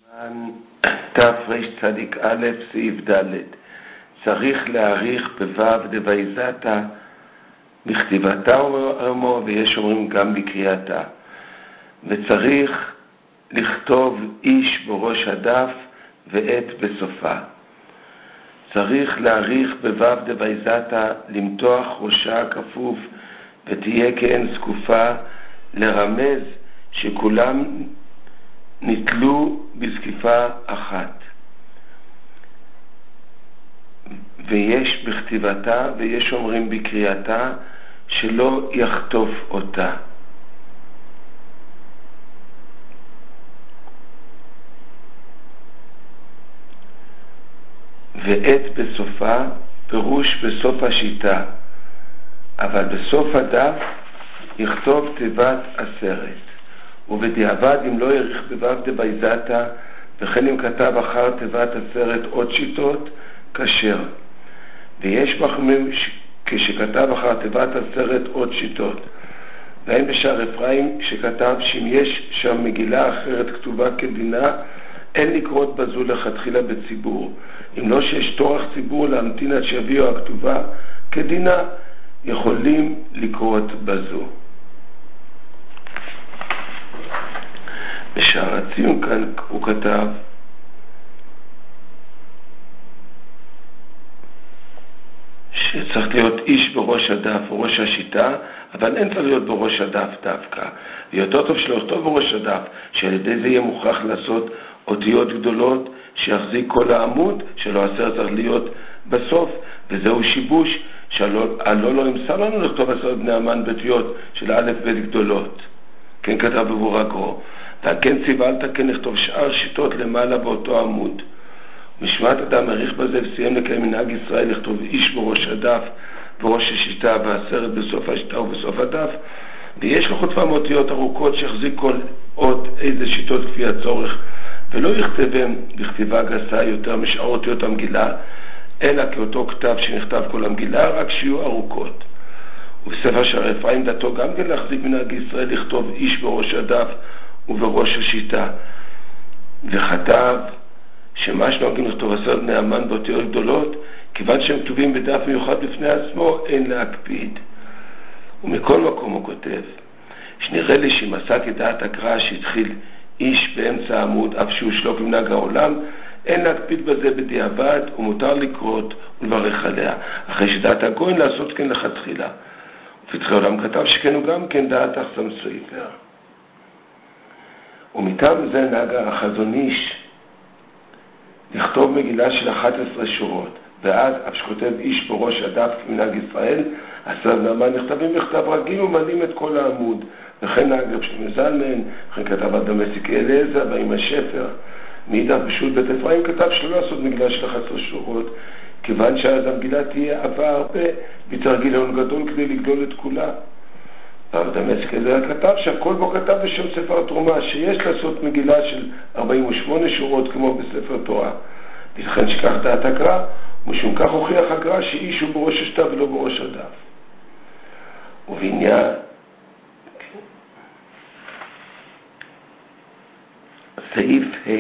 תרצ"א סעיף ד' צריך להאריך בו' דוויזתה בכתיבתה ורמו, ויש אומרים גם בקריאתה, וצריך לכתוב איש בראש הדף ועת בסופה. צריך להאריך בו' דוויזתה, למתוח ראשה כפוף ותהיה כעין זקופה, לרמז שכולם נתלו בזקיפה אחת. ויש בכתיבתה ויש אומרים בקריאתה שלא יחטוף אותה. ועת בסופה פירוש בסוף השיטה, אבל בסוף הדף יכתוב תיבת עשרת. ובדיעבד אם לא יאריך בו' דוויזתה וכן אם כתב אחר תיבת עשרת עוד שיטות כשר. ויש בחמים כשכתב אחר תיבת עשרת עוד שיטות, והן בשער אפרים שכתב שאם יש שם מגילה אחרת כתובה כדינה אין לקרות בזו לכתחילה בציבור, אם לא שיש תורך ציבור להמתין עד שיביאו הכתובה כדינה יכולים לקרות בזו. בשער הציון כאן הוא כתב שצריך להיות איש בראש הדף וראש השיטה, אבל אין צריך להיות בראש הדף דווקא, ויותר טוב שלא לכתוב בראש הדף, שעל ידי זה יהיה מוכרח לעשות אותיות גדולות שיחזיק כל העמוד, שלא עשר צריך להיות בסוף, וזהו שיבוש שעלו לא ימסר לנו לכתוב 10 בני המן בתיות של א' ב' גדולות, כן כתב בבור הגרו, וכן ציוולת כן לכתוב שאר שיטות למעלה באותו עמוד. משמעת אדם עריך בזה וסיים לקיים מנהג ישראל לכתוב איש בראש הדף בראש השיטה ועשרת בסוף השיטה ובסוף הדף, ויש לו חוטפה מאותיות ארוכות שיחזיק כל עוד איזה שיטות כפי הצורך, ולא יכתבם בכתיבה גסה יותר משאר אותיות המגילה, אלא כאותו כתב שנכתב כל המגילה, רק שיהיו ארוכות. ובספר שער אפרים דתו גם כן להחזיק מנהג ישראל לכתוב איש בראש הדף ובראש השיטה, וכתב שמה שנוהגים לכתוב 10 בני המן באותיות גדולות, כיוון שהם כתובים בדף מיוחד בפני עצמו, אין להקפיד. ומכל מקום הוא כותב, שנראה לי שאם עשה כדעת הקרא שהתחיל איש באמצע העמוד, אף שהוא שלוק למנהג העולם, אין להקפיד בזה בדיעבד, ומותר לקרות ולברך עליה, אחרי שדעת הגויין לעשות כן לכתחילה. ופתחי עולם כתב שכן הוא גם כן דעת אחסם סויפר. ומטעם זה נהג החזון איש לכתוב מגילה של 11 שורות, ואז אף שכותב איש בראש הדף כמנהג ישראל, 10 בני המן נכתבים בכתב רגיל ומלאים את כל העמוד, וכן נהג רב שלמה זלמן, וכן כתב אדם מסיקי אליעזר ועם השפר. מאידך בשו"ת בית אפרים כתב שלא לעשות מגילה של 11 שורות, כיוון שאז המגילה תהיה עבה הרבה וצריך גיליון גדול כדי לגדול את כולה. אדם מסיקי אליעזר כתב שהכל בו כתב בשם ספר התרומה שיש לעשות מגילה של 48 שורות כמו בספר תורה, ולכן שכך דעת הקרא, ומשום כך הוכיח הקרא שאיש הוא בראש השתה ולא בראש הדף. ובעניין סעיף ה'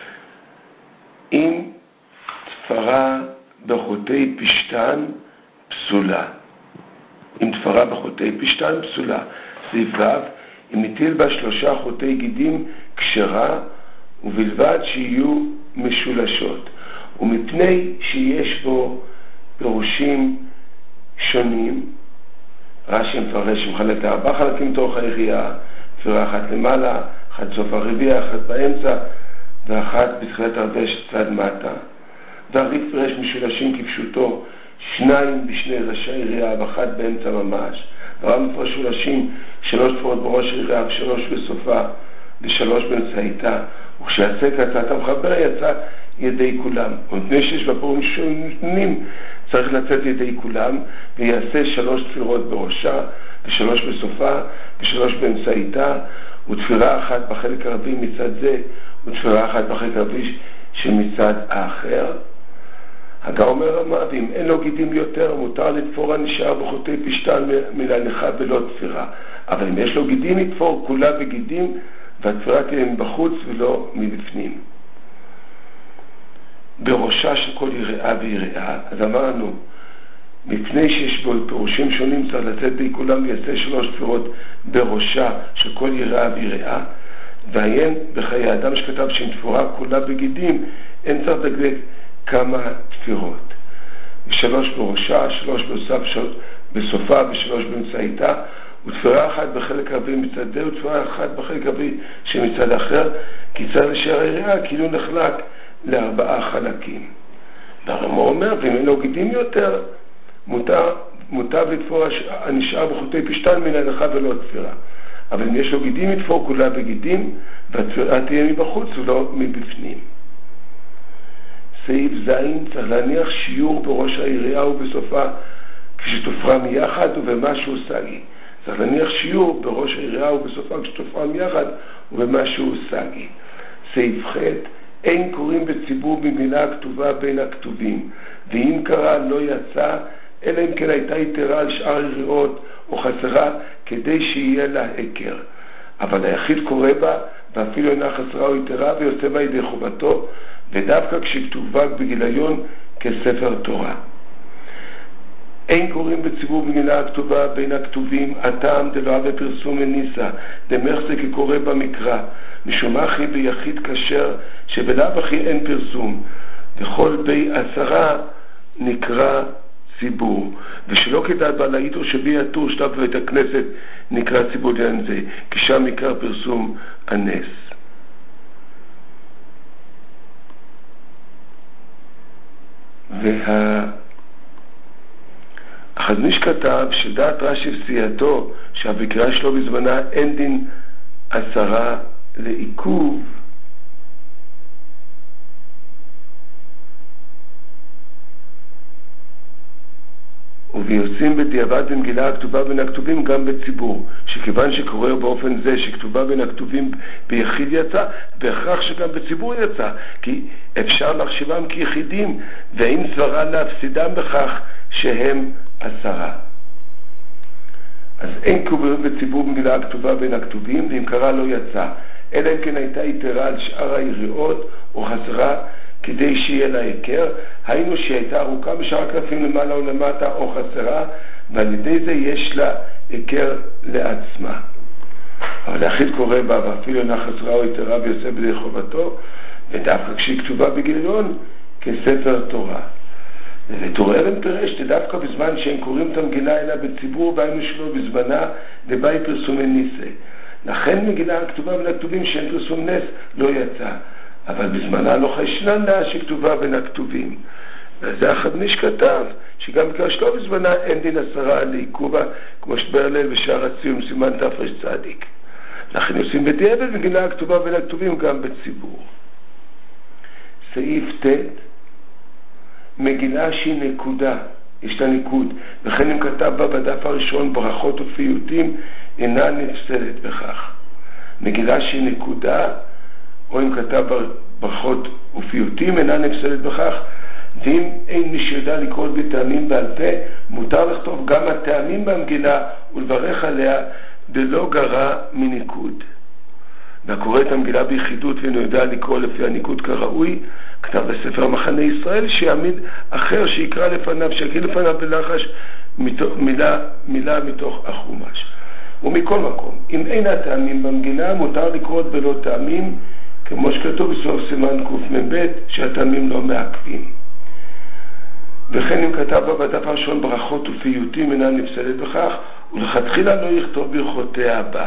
אם תפרה בחוטי פשטן פסולה, אם תפרה בחוטי פשטן פסולה. סעיף ו' אם נטיל בה 3 חוטי גידים כשרה, ובלבד שיהיו משולשות, ומפני שיש בו פירושים שונים. רש"י מפרש שמחלק 4 חלקים תוך היריעה, תפירה אחת למעלה, אחת סוף הרביע, אחת באמצע, ואחת בתחילת הרבש צד מטה. והרי"ף פירש משולשים כפשוטו, 2 בשני ראשי יריעה ואחת באמצע ממש. והר"ם מפרש משולשים 3 תפורות בראש יריעה ו3 בסופה ו3 באמצעיתה, וכשיעשה כהצעת המחבר יצא ידי כולם. ומפני שיש בפירושים שונים צריך לצאת ידי כולם, ויעשה 3 תפירות בראשה ו3 בסופה ו3 באמצעיתה, ותפירה אחת בחלק הרביעי מצד זה ותפירה אחת בחלק הרביעי שמצד האחר. הגה אומר רמה, ואם אין לו גידים יותר מותר לתפור הנשאר בחוטי פשטן מלהניחה ולא תפירה, אבל אם יש לו גידים יתפור כולה בגידים, והתפירה תהיה מבחוץ ולא מבפנים. בראשה של כל יראה ויראה. אז אמרנו, מפני שיש בו פירושים שונים, צריך לתת בעיקולם ויעשה 3 תפירות בראשה של כל יראה ויראה, ועיין בחיי האדם שכתב שעם תפורה כולה בגידים, אין צריך לדקדק כמה תפירות. 3 בראשה, 3 בסופה ו3 באמצעיתה, ותפירה אחת בחלק רביעי מצד זה, ותפירה אחת בחלק רביעי שמצד אחר, כי צריך לשאר היראה כאילו נחלק ל4 חלקים. והרמ"א אומר, ואם אין לו גידים יותר, מוטב לתפור הנשאר בחוטי פשטן מן ההלכה ולא תפירה. אבל אם יש לו גידים, יתפור כולה בגידים, והתפירה תהיה מבחוץ ולא מבפנים. סעיף זין, צריך להניח שיעור בראש היריעה ובסופה כשתופרם יחד ובמשהו סגי. צריך להניח שיעור בראש היריעה ובסופה כשתופרם יחד ובמשהו סגי. סעיף ח', אין קוראים בציבור במילה הכתובה בין הכתובים, ואם קרא לא יצא, אלא אם כן הייתה יתרה על שאר יריעות או חסרה כדי שיהיה לה עקר. אבל היחיד קורא בה ואפילו אינה חסרה או יתרה ויוצא בה ידי חובתו, ודווקא כשכתובה בגיליון כספר תורה. אין קוראים בציבור במילה הכתובה בין הכתובים, הטעם דלא הווה פרסום מניסה, דמחזה כקורא במקרא, משום אחי ביחיד כשר שבלאו הכי אין פרסום, וכל בי 10 נקרא ציבור, ושלא כדעת בעל העיתו שבי הטור שטב בבית הכנסת נקרא ציבור לעניין זה, כי שם עיקר פרסום הנס. החזניש כתב שדעת רש"י וסייעתו שהבקרה שלו בזמנה אין דין 10 לעיכוב, ויוצאים בדיעבד במגילה הכתובה בין הכתובים גם בציבור, שכיוון שקורא באופן זה שכתובה בין הכתובים ביחיד יצא, בהכרח שגם בציבור יצא, כי אפשר לחשיבם כיחידים, ואין סברה להפסידם בכך שהם 10. אז אין קוראים בציבור במגילה הכתובה בין הכתובים, ואם קרא לא יצא, אלא אם כן הייתה יתרה על שאר היריעות או חסרה כדי שיהיה לה עיקר, היינו שהייתה ארוכה בשאר הקלפים למעלה או למטה או חסרה, ועל ידי זה יש לה עיקר לעצמה. אבל היחיד קורא בה ואפילו אינה חסרה או יתרה ויוצא בידי חובתו, ודווקא כשהיא כתובה בגיליון כספר תורה. ותורר הם פירש שדווקא בזמן שהם קוראים את המגילה אלא בציבור, והיינו שלו בזמנה לבאי פרסומי ניסה. לכן מגילה הכתובה בין הכתובים שאין פרסום נס לא יצא. אבל בזמנה לא חיישנן לה שכתובה בין הכתובים. וזה החזניש כתב, שגם בקרה שלו בזמנה אין דין 10 לעיכובה, כמו שבר הלל ושער הציון סימן תפרש צדיק. לכן עושים בדיעבד מגילה הכתובה בין הכתובים גם בציבור. סעיף ט', מגילה שהיא נקודה, יש לה ניקוד, וכן אם כתב בה בדף הראשון ברכות ופיוטים, אינה נפסלת בכך. מגילה שהיא נקודה, או אם כתב ברכות ופיוטים, אינה נפסלת בכך, ואם אין מי שיודע לקרוא בטעמים בעל פה, מותר לכתוב גם הטעמים במגילה ולברך עליה דלא גרע מניקוד. והקורא את המגילה ביחידות ואינו יודע לקרוא לפי הניקוד כראוי, כתב בספר מחנה ישראל שיעמיד אחר שיקרא לפניו, שיקריא לפניו בלחש מילה מתוך החומש. ומכל מקום, אם אין הטעמים במגילה, מותר לקרוא בלא טעמים, כמו שכתוב בסוף סימן קמ"ב, שהטעמים לא מעכבים. וכן אם כתב בדף הראשון ברכות ופיוטים אינה נפסלת בכך, ולכתחילה לא יכתוב ברכותיה הבא.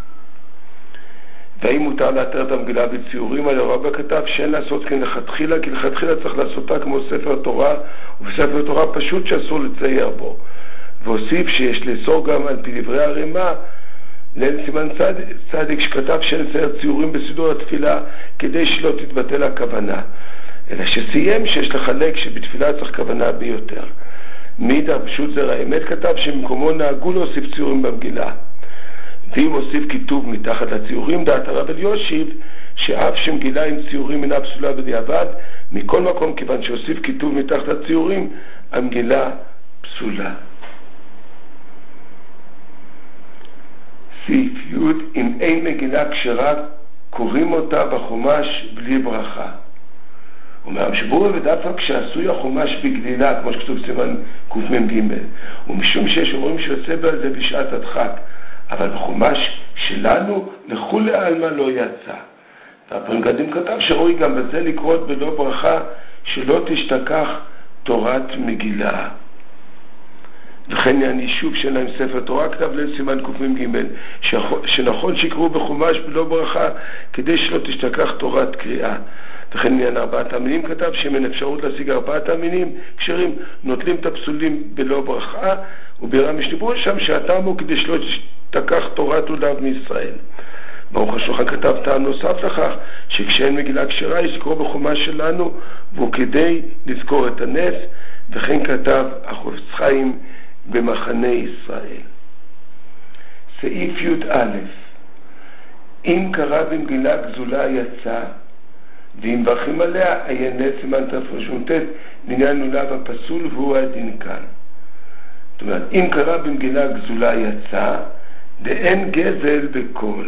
והאם מותר להתיר את המגילה בציורים? על הרב כתב שאין לעשות כן לכתחילה, כי לכתחילה צריך לעשותה כמו ספר תורה, ובספר תורה פשוט שאסור לצייר בו. והוסיף שיש לאסור גם על פי דברי הרמ"א, ליל סימן צדיק שכתב שאין לצייר ציורים בסידור התפילה כדי שלא תתבטל הכוונה, אלא שסיים שיש לחלק שבתפילה צריך כוונה ביותר. מידר פשוט זרע האמת כתב שמקומו נהגו להוסיף ציורים במגילה, ואם הוסיף כיתוב מתחת לציורים, דעת הרב אלישיב שאף שמגילה עם ציורים אינה פסולה בדיעבד, מכל מקום כיוון שהוסיף כיתוב מתחת לציורים, המגילה פסולה. סעיף י', אם אין מגילה כשרה, קוראים אותה בחומש בלי ברכה. אומר המשבור ודווקא כשעשוי החומש בגלילה, כמו שכתוב סימן קמ"ג, ומשום שיש אומרים שיוצא בזה בשעת הדחק, אבל בחומש שלנו לכולי עלמא לא יצא. והפרים גדים כתב שראוי גם בזה לקרות בלא ברכה, שלא תשתכח תורת מגילה. וכן הנישוב שלהם ספר תורה כתב לסימן קמ"ג, שנכון שיקראו בחומש בלא ברכה כדי שלא תשתכח תורת קריאה. וכן עניין 4 המינים כתב שאין אפשרות להשיג 4 המינים כשרים נוטלים את הפסולים בלא ברכה, ובירם משניברו שם שהטעם הוא כדי שלא תשתכח תורת עוליו מישראל. ברוך השולחן כתב טעם נוסף לכך שכשאין מגילה כשרה יש לקרוא בחומש שלנו, והוא כדי לזכור את הנס. וכן כתב החפץ חיים במחנה ישראל. סעיף י"א, אם קרא במגילה גזולה יצא, ואם ברכים עליה עיין נס סימן תר"ט לעניין לולב הפסול, והוא הדין כאן. זאת אומרת, אם קרא במגילה גזולה יצא, ואין גזל בכל.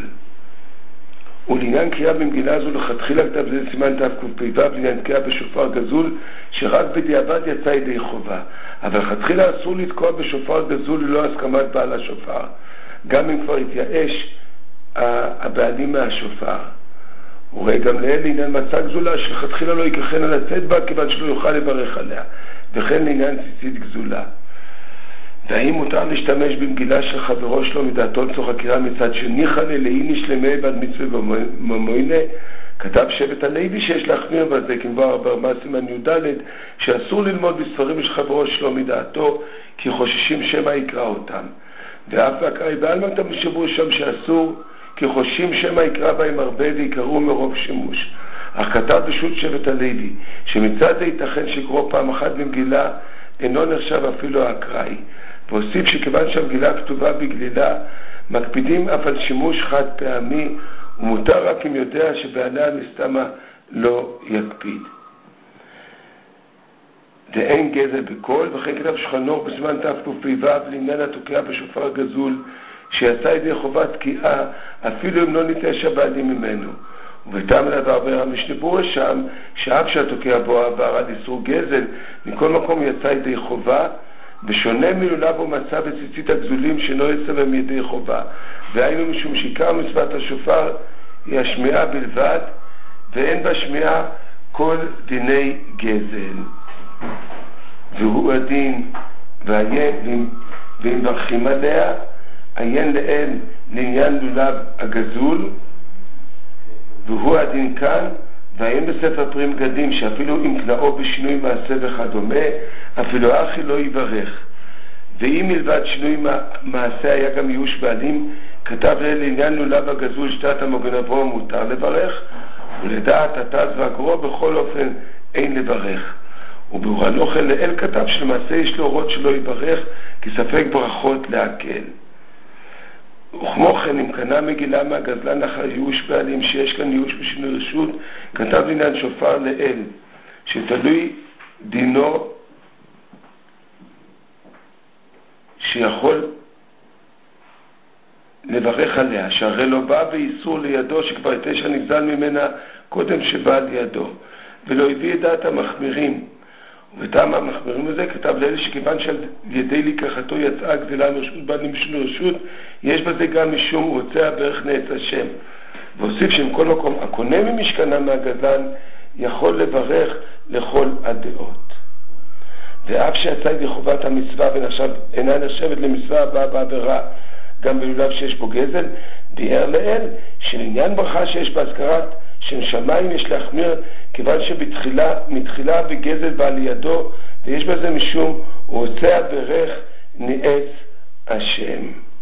ולעניין קריאה במגילה זו לכתחילה כתב זה סימן תקפ"ו לעניין תקיעה בשופר גזול, שרק בדיעבד יצא ידי חובה. אבל לכתחילה אסור לתקוע בשופר גזול ללא הסכמת בעל השופר, גם אם כבר התייאש הבעלים מהשופר. וראה גם לעניין מצה גזולה שלכתחילה לא יקחן על הצאת בה, כיוון שלא יוכל לברך עליה. וכן לעניין ציצית גזולה. והאם מותר להשתמש במגילה של חברו שלו מדעתו לצורך הקריאה מצד שניחא ללאי נשלמי בד מצווה וממוינה? כתב שבט הלוי שיש להחמיר בזה, כמובן ברמה סימן י"ד, שאסור ללמוד בספרים של חברו שלו מדעתו, כי חוששים שמא יקרא אותם. ואף והקראי בעלמא כתב שבו שם שאסור, כי חוששים שמא יקרא בהם הרבה ויקראו מרוב שימוש. אך כתב בשו"ת שבט הלוי שמצד זה ייתכן שיקרוא פעם אחת במגילה אינו נחשב אפילו האקראי. והוסיף שכיוון שהמגילה כתובה בגלילה, מקפידים אף על שימוש חד פעמי, ומותר רק אם יודע שבעלה מסתמה לא יקפיד. ואין גזל בכל. וכן כתב שולחן אור בסימן תקפ"ו לעניין התוקע בשופר גזול, שיצא ידי חובת תקיעה אפילו אם לא ניטש הבעלים ממנו. ובטעם לדבר ברם משניברו שם, שאף שהתוקע בו עבר על איסור גזל, מכל מקום יצא ידי חובה, בשונה מלולב ומצה בציצית הגזולים שלא יצא בהם ידי חובה. והיינו משום שעיקר מצוות השופר היא השמיעה בלבד, ואין בה שמיעה כל דיני גזל. והוא הדין, ואם ברכים עליה, עיין לאל לעניין לולב הגזול, והוא הדין כאן. והאם בספר פרים גדים שאפילו אם תלאו בשינוי מעשה וכדומה, אפילו אחי לא יברך. ואם מלבד שינוי מעשה היה גם ייאוש בעלים, כתב לעניין לולב הגזול שתת המגן אברהם מותר לברך, ולדעת התז והגרו בכל אופן אין לברך. וברנוכן לאל כתב שלמעשה יש להורות שלא יברך, כי ספק ברכות להקל. וכמו כן, אם קנה מגילה מהגזלן אחר ייאוש בעלים שיש כאן ייאוש בשינוי רשות, כתב לעניין שופר לאל, שתלוי דינו שיכול לברך עליה, שהרי לא בא ואיסור לידו שכבר תשע נגזל ממנה קודם שבא לידו, ולא הביא את דעת המחמירים. ובטעם המחמירים הזה כתב לאלה שכיוון שעל ידי לקחתו יצאה גזלה מרשות בעלים בשינוי רשות, יש בזה גם משום רוצה הברך נעץ השם. והוסיף שמכל מקום הקונה ממשכנה מהגזלן יכול לברך לכל הדעות. ואף שיצא ידי חובת המצווה ואינה נחשבת למצווה הבאה בעבירה גם בלולב שיש בו גזל, ביאר לאל שלעניין ברכה שיש בהזכרת שם שמיים יש להחמיר, כיוון מתחילה בגזל בא לידו, ויש בזה משום רוצה הברך נעץ השם.